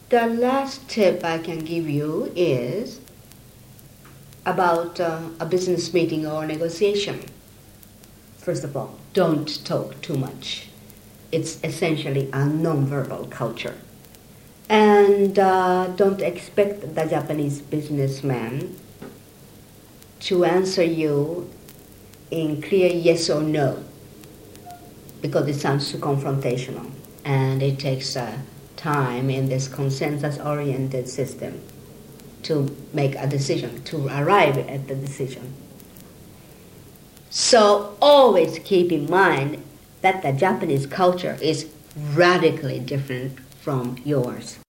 The last tip I can give you is about a business meeting or negotiation. First of all, don't talk too much. It's essentially a non-verbal culture. And don't expect the Japanese businessman to answer you in clear yes or no, because it sounds too confrontational. And it takes time in this consensus-oriented system to make a decision, to arrive at the decision. So always keep in mind that the Japanese culture is radically different from yours.